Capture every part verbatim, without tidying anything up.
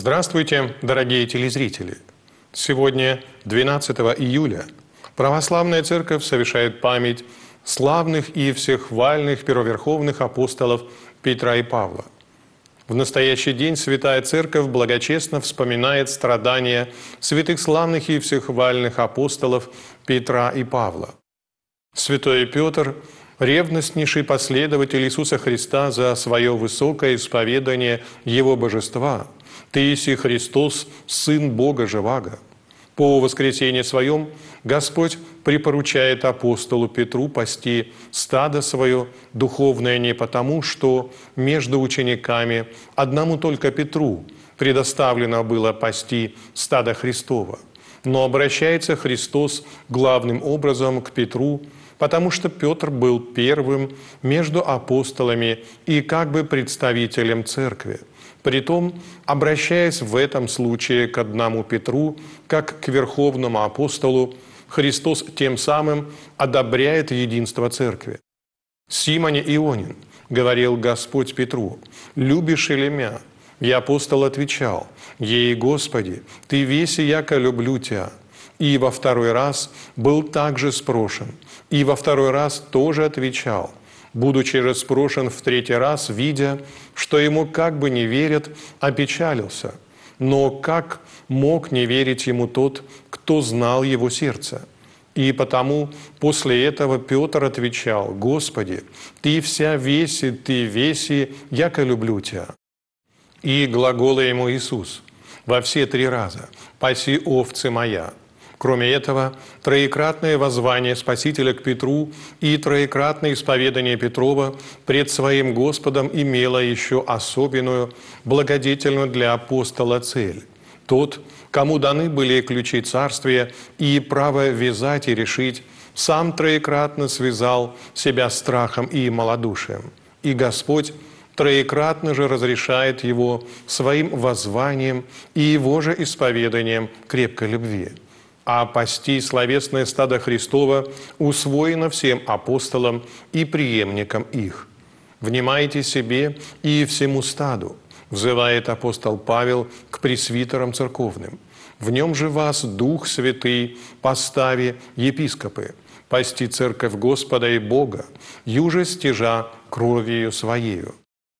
Здравствуйте, дорогие телезрители! Сегодня, двенадцатого июля, Православная Церковь совершает память славных и всехвальных первоверховных апостолов Петра и Павла. В настоящий день Святая Церковь благочестно вспоминает страдания святых славных и всехвальных апостолов Петра и Павла. Святой Петр – ревностнейший последователь Иисуса Христа за свое высокое исповедание Его божества. «Ты еси Христос, Сын Бога Живаго». По воскресенье своем Господь припоручает апостолу Петру пасти стадо свое духовное не потому, что между учениками одному только Петру предоставлено было пасти стадо Христово, но обращается Христос главным образом к Петру, потому что Петр был первым между апостолами и как бы представителем церкви. Притом, обращаясь в этом случае к одному Петру, как к верховному апостолу, Христос тем самым одобряет единство церкви. «Симоне Ионин, — говорил Господь Петру, — любишь ли мя?» И апостол отвечал: «Ей, Господи, Ты веси, яко люблю Тя». И во второй раз был также спрошен, и во второй раз тоже отвечал. Будучи же спрошен в третий раз, видя, что ему как бы не верят, опечалился. Но как мог не верить ему тот, кто знал его сердце? И потому после этого Петр отвечал: «Господи, Ты вся веси, Ты веси, яко люблю Тя». И глагола ему Иисус во все три раза: «Паси овцы моя». Кроме этого, троекратное воззвание Спасителя к Петру и троекратное исповедание Петрова пред своим Господом имело еще особенную, благодетельную для апостола цель. Тот, кому даны были ключи царствия и право вязать и решить, сам троекратно связал себя страхом и малодушием. И Господь троекратно же разрешает его своим воззванием и его же исповеданием крепкой любви. А пасти словесное стадо Христово усвоено всем апостолам и преемникам их. «Внимайте себе и всему стаду», взывает апостол Павел к пресвитерам церковным. «В нем же вас Дух Святый постави епископы, пасти церковь Господа и Бога, юже стяжа кровью своею».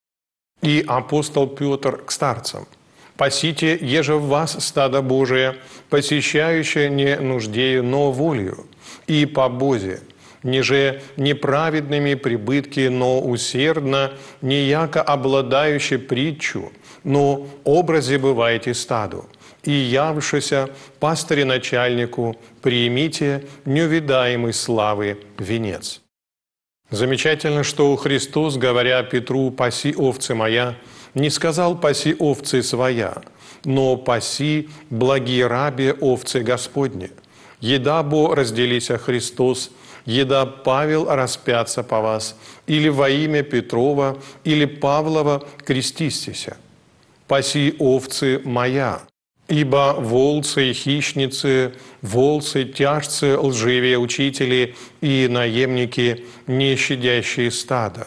И апостол Петр к старцам: «Пасите, еже в вас стадо Божие, посещающее не нуждею, но волею, и по Бозе, ниже неправедными прибытки, но усердно, не яко обладающий притчу, но образе бывайте стаду, и явшися пастыре начальнику, приимите неувидаемой славы венец». Замечательно, что Христос, говоря Петру: «Паси овцы моя», не сказал: «Паси овцы своя», но «Паси, благие рабе, овцы Господни». «Еда бо разделися Христос, еда Павел распятся по вас, или во имя Петрова, или Павлова крестистися. Паси овцы моя, ибо волцы и хищницы, волцы, тяжцы, лживые учители и наемники, не щадящие стада,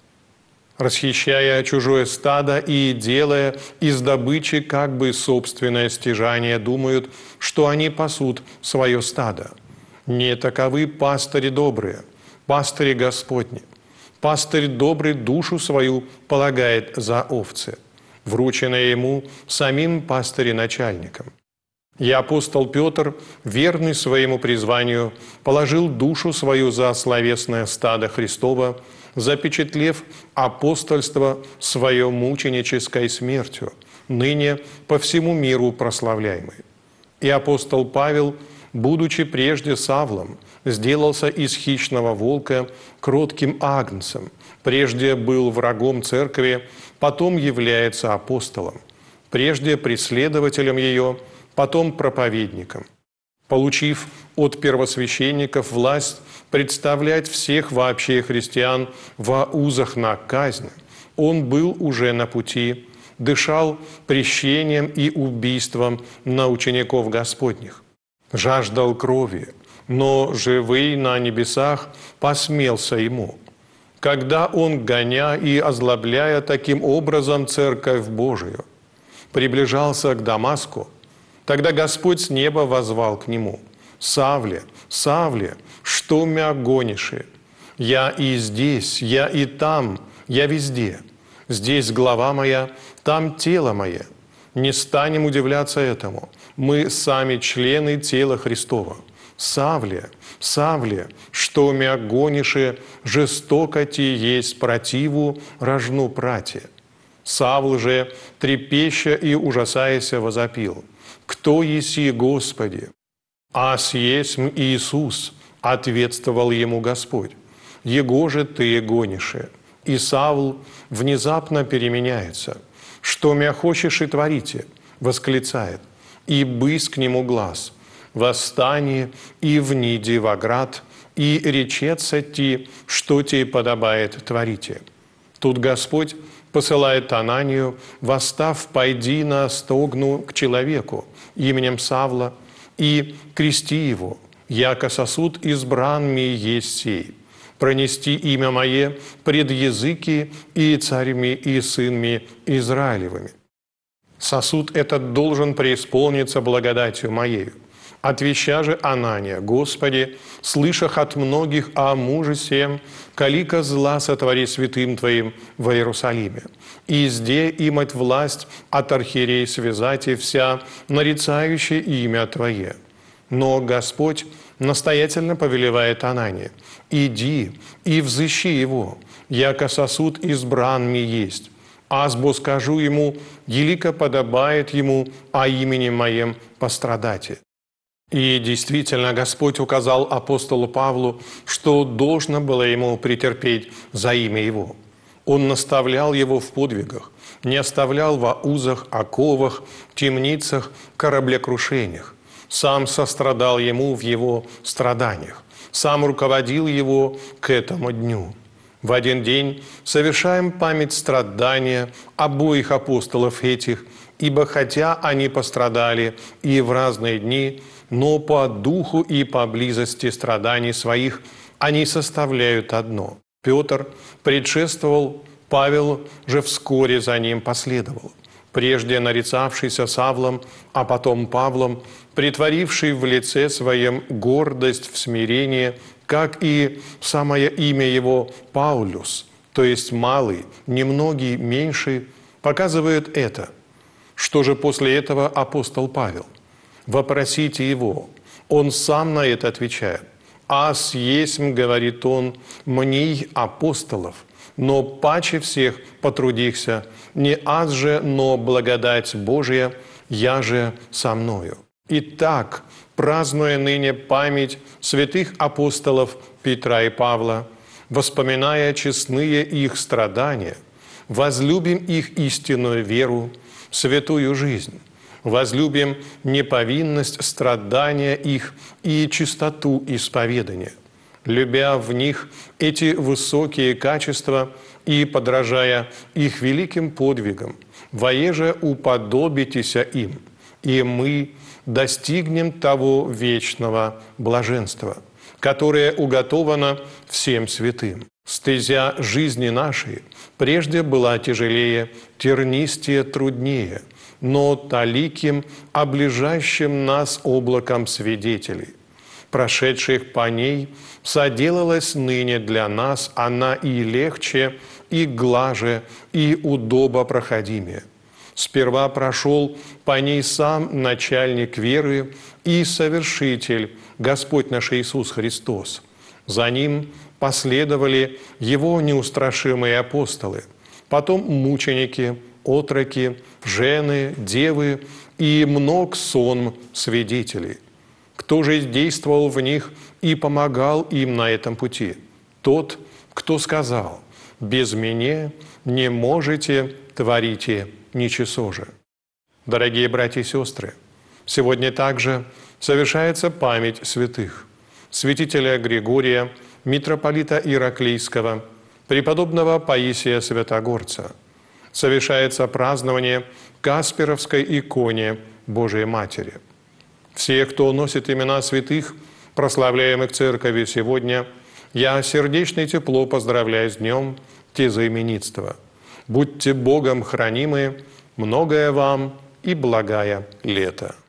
расхищая чужое стадо и делая из добычи как бы собственное стяжание, думают, что они пасут свое стадо. Не таковы пастыри добрые, пастыри Господни. Пастырь добрый душу свою полагает за овцы, врученное ему самим пастырем-начальником. И апостол Петр, верный своему призванию, положил душу свою за словесное стадо Христово, запечатлев апостольство свое мученической смертью, ныне по всему миру прославляемой. И апостол Павел, будучи прежде Савлом, сделался из хищного волка кротким агнцем, прежде был врагом церкви, потом является апостолом, прежде преследователем ее, потом проповедником. Получив от первосвященников власть представлять всех вообще христиан во узах на казнь, он был уже на пути, дышал прещением и убийством на учеников Господних, жаждал крови, но живый на небесах посмелся ему. Когда он, гоня и озлобляя таким образом Церковь Божию, приближался к Дамаску, тогда Господь с неба воззвал к нему: «Савле, Савле, что мя гонишь? Я и здесь, я и там, я везде. Здесь глава моя, там тело мое». Не станем удивляться этому. Мы сами члены тела Христова. «Савле, Савле, что мя гонишь, жестоко ти есть противу рожну прати». Савл же, трепеща и ужасаяся, возопил: «Кто еси, Господи?» «Аз есмь Иисус», — ответствовал ему Господь. «Его же ты гонишь». И Савл внезапно переменяется. «Что мя хочешь и творите?» — восклицает. «И бысь к нему глаз. Восстание и вниди в оград, и речется ти, что тебе подобает творите». Тут Господь посылает Ананию: «Восстав, пойди на стогну к человеку именем Савла, и крести его, яко сосуд избран ми есть сей, пронести имя мое пред языки и царями и сынами Израилевыми». Сосуд этот должен преисполниться благодатью моею. Отвеща же Анания: «Господи, слышах от многих о муже сем, калика зла сотвори святым Твоим в Иерусалиме, и изде имать власть от архиерея связать и вся, нарицающая имя Твое». Но Господь настоятельно повелевает Анании: «Иди и взыщи его, яко сосуд избран ми есть. Азбо скажу ему, елико подобает ему о имени моем пострадати». И действительно, Господь указал апостолу Павлу, что должно было ему претерпеть за имя его. Он наставлял его в подвигах, не оставлял во узах, оковах, темницах, кораблекрушениях. Сам сострадал ему в его страданиях, сам руководил его к этому дню. В один день совершаем память страдания обоих апостолов этих, ибо хотя они пострадали и в разные дни, но по духу и по близости страданий своих они составляют одно. Петр предшествовал, Павел же вскоре за ним последовал. Прежде нарицавшийся Савлом, а потом Павлом, притворивший в лице своем гордость в смирение, как и самое имя его Паулюс, то есть малый, немногий, меньший, показывает это. Что же после этого апостол Павел? Вопросите его. Он сам на это отвечает. «Аз есмь, — говорит он, — мней апостолов, но паче всех потрудихся, не аз же, но благодать Божия, я же со мною». Итак, празднуя ныне память святых апостолов Петра и Павла, воспоминая честные их страдания, возлюбим их истинную веру, святую жизнь, возлюбим неповинность страдания их и чистоту исповедания, любя в них эти высокие качества и подражая их великим подвигам, воеже уподобитеся им, и мы достигнем того вечного блаженства, которое уготовано всем святым. Стезя жизни нашей прежде была тяжелее, тернистее, труднее, но таликим, облежащим нас облаком свидетелей, прошедших по ней, соделалась ныне для нас она и легче, и глаже, и удобо проходимее. Сперва прошел по ней сам начальник веры и совершитель, Господь наш Иисус Христос. За Ним последовали Его неустрашимые апостолы, потом мученики, отроки, жены, девы и мног сон свидетелей. Кто же действовал в них и помогал им на этом пути? Тот, кто сказал: «Без меня не можете, творите ничего же». Дорогие братья и сестры, сегодня также совершается память святых: святителя Григория, митрополита Ираклийского, преподобного Паисия Святогорца. Совершается празднование Касперовской иконе Божией Матери. Все, кто носит имена святых, прославляемых Церковью сегодня, я сердечно и тепло поздравляю с днем тезаименитства. Будьте Богом хранимы, Многое вам и благая лето.